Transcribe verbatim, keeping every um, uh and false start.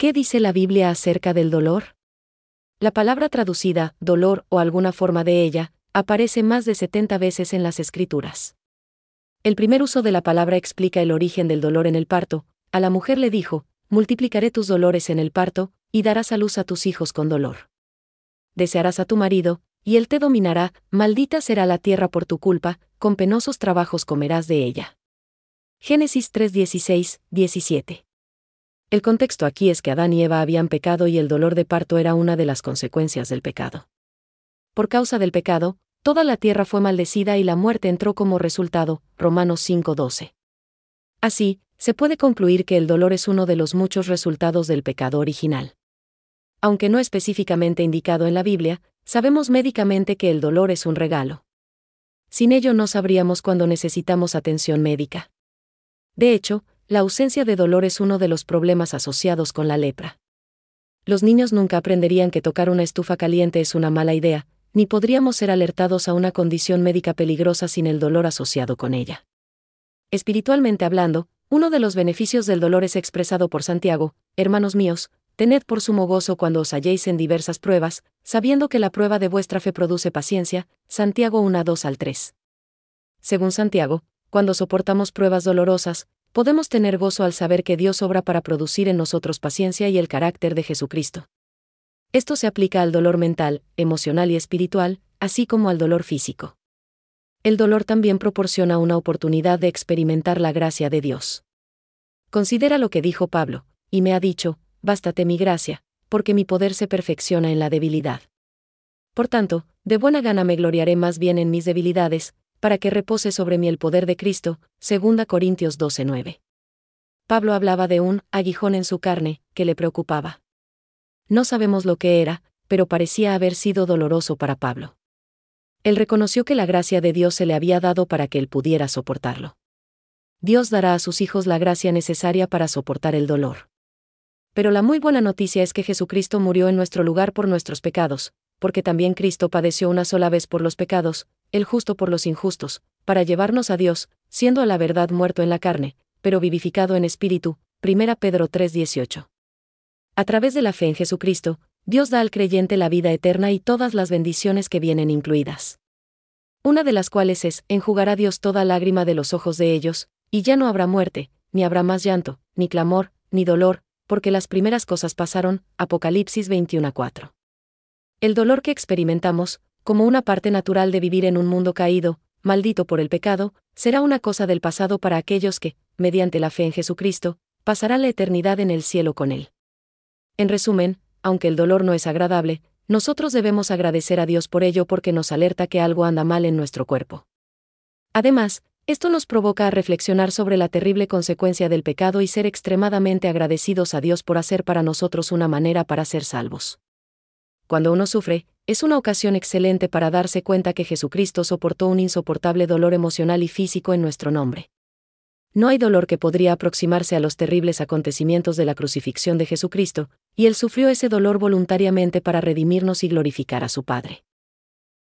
¿Qué dice la Biblia acerca del dolor? La palabra traducida, dolor o alguna forma de ella, aparece más de setenta veces en las Escrituras. El primer uso de la palabra explica el origen del dolor en el parto. A la mujer le dijo, multiplicaré tus dolores en el parto, y darás a luz a tus hijos con dolor. Desearás a tu marido, y él te dominará, maldita será la tierra por tu culpa, con penosos trabajos comerás de ella. Génesis tres dieciséis, diecisiete. El contexto aquí es que Adán y Eva habían pecado y el dolor de parto era una de las consecuencias del pecado. Por causa del pecado, toda la tierra fue maldecida y la muerte entró como resultado, Romanos cinco doce. Así, se puede concluir que el dolor es uno de los muchos resultados del pecado original. Aunque no específicamente indicado en la Biblia, sabemos médicamente que el dolor es un regalo. Sin ello no sabríamos cuándo necesitamos atención médica. De hecho, la ausencia de dolor es uno de los problemas asociados con la lepra. Los niños nunca aprenderían que tocar una estufa caliente es una mala idea, ni podríamos ser alertados a una condición médica peligrosa sin el dolor asociado con ella. Espiritualmente hablando, uno de los beneficios del dolor es expresado por Santiago: hermanos míos, tened por sumo gozo cuando os halléis en diversas pruebas, sabiendo que la prueba de vuestra fe produce paciencia. Santiago uno dos al tres. Según Santiago, cuando soportamos pruebas dolorosas, podemos tener gozo al saber que Dios obra para producir en nosotros paciencia y el carácter de Jesucristo. Esto se aplica al dolor mental, emocional y espiritual, así como al dolor físico. El dolor también proporciona una oportunidad de experimentar la gracia de Dios. Considera lo que dijo Pablo, y me ha dicho, bástate mi gracia, porque mi poder se perfecciona en la debilidad. Por tanto, de buena gana me gloriaré más bien en mis debilidades, para que repose sobre mí el poder de Cristo. Segunda Corintios doce nueve. Pablo hablaba de un aguijón en su carne, que le preocupaba. No sabemos lo que era, pero parecía haber sido doloroso para Pablo. Él reconoció que la gracia de Dios se le había dado para que él pudiera soportarlo. Dios dará a sus hijos la gracia necesaria para soportar el dolor. Pero la muy buena noticia es que Jesucristo murió en nuestro lugar por nuestros pecados, porque también Cristo padeció una sola vez por los pecados, el justo por los injustos, para llevarnos a Dios, siendo a la verdad muerto en la carne, pero vivificado en espíritu. Primera Pedro tres dieciocho. A través de la fe en Jesucristo, Dios da al creyente la vida eterna y todas las bendiciones que vienen incluidas. Una de las cuales es, enjugará Dios toda lágrima de los ojos de ellos, y ya no habrá muerte, ni habrá más llanto, ni clamor, ni dolor, porque las primeras cosas pasaron. Apocalipsis veintiuno cuatro. El dolor que experimentamos, como una parte natural de vivir en un mundo caído, maldito por el pecado, será una cosa del pasado para aquellos que, mediante la fe en Jesucristo, pasarán la eternidad en el cielo con Él. En resumen, aunque el dolor no es agradable, nosotros debemos agradecer a Dios por ello porque nos alerta que algo anda mal en nuestro cuerpo. Además, esto nos provoca a reflexionar sobre la terrible consecuencia del pecado y ser extremadamente agradecidos a Dios por hacer para nosotros una manera para ser salvos. Cuando uno sufre, es una ocasión excelente para darse cuenta que Jesucristo soportó un insoportable dolor emocional y físico en nuestro nombre. No hay dolor que podría aproximarse a los terribles acontecimientos de la crucifixión de Jesucristo, y Él sufrió ese dolor voluntariamente para redimirnos y glorificar a su Padre.